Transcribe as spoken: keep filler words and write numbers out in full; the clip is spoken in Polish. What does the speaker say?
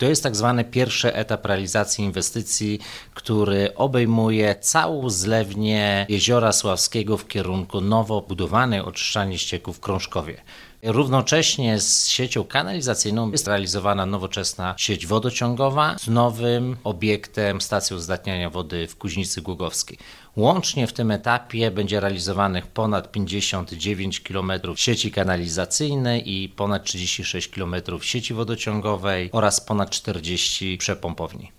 To jest tak zwany pierwszy etap realizacji inwestycji, który obejmuje całą zlewnię Jeziora Sławskiego w kierunku nowo budowanej oczyszczalni ścieków w Krążkowie. Równocześnie z siecią kanalizacyjną jest realizowana nowoczesna sieć wodociągowa z nowym obiektem stacją uzdatniania wody w Kuźnicy Głogowskiej. Łącznie w tym etapie będzie realizowanych ponad pięćdziesiąt dziewięć kilometrów sieci kanalizacyjnej i ponad trzydzieści sześć kilometrów sieci wodociągowej oraz ponad czterdzieści przepompowni.